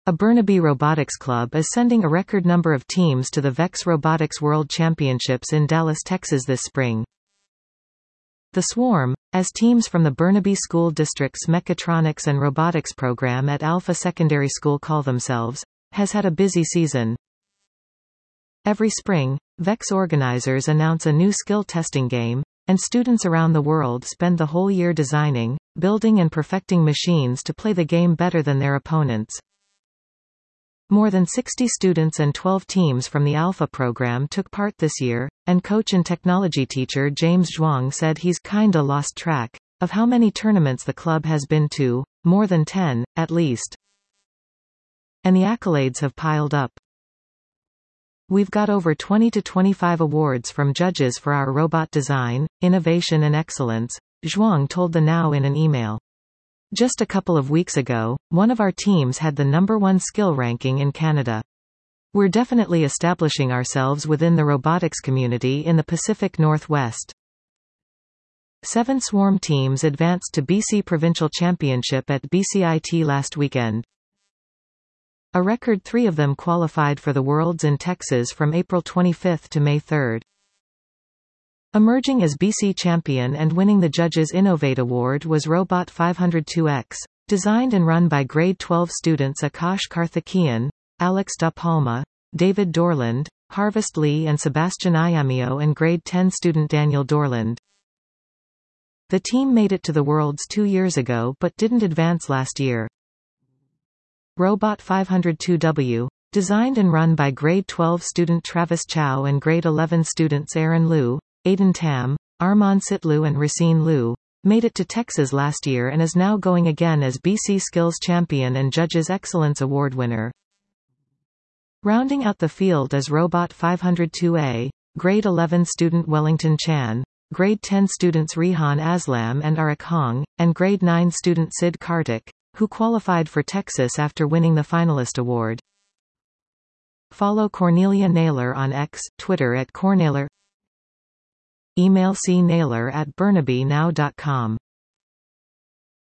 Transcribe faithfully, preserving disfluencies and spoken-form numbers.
A Burnaby Robotics Club is sending a record number of teams to the VEX Robotics World Championships in Dallas, Texas this spring. The Swarm, as teams from the Burnaby School District's Mechatronics and Robotics program at Alpha Secondary School call themselves, has had a busy season. Every spring, VEX organizers announce a new skill testing game, and students around the world spend the whole year designing, building and perfecting machines to play the game better than their opponents. More than sixty students and twelve teams from the Alpha program took part this year, and coach and technology teacher James Zhuang said he's kinda lost track of how many tournaments the club has been to, more than ten, at least. And the accolades have piled up. We've got over twenty to twenty-five awards from judges for our robot design, innovation and excellence, Zhuang told the Now in an email. Just a couple of weeks ago, one of our teams had the number one skill ranking in Canada. We're definitely establishing ourselves within the robotics community in the Pacific Northwest. Seven Swarm teams advanced to B C Provincial Championship at B C I T last weekend. A record three of them qualified for the Worlds in Texas from April twenty-fifth to May third. Emerging as B C champion and winning the Judges Innovate Award was Robot five oh two X, designed and run by grade twelve students Akash Karthikeyan, Alex Da Palma, David Dorland, Harvest Lee and Sebastian Ayamio, and grade ten student Daniel Dorland. The team made it to the Worlds two years ago but didn't advance last year. Robot five oh two W, designed and run by grade twelve student Travis Chow and grade eleven students Aaron Liu, Aiden Tam, Armand Sitlu and Racine Liu, made it to Texas last year and is now going again as B C Skills Champion and Judges Excellence Award winner. Rounding out the field is Robot five oh two A, grade eleven student Wellington Chan, grade ten students Rehan Aslam and Arik Hong, and grade nine student Sid Kartik, who qualified for Texas after winning the finalist award. Follow Cornelia Naylor on X, Twitter at Cornaylor. Email c naylor at burnaby now dot com.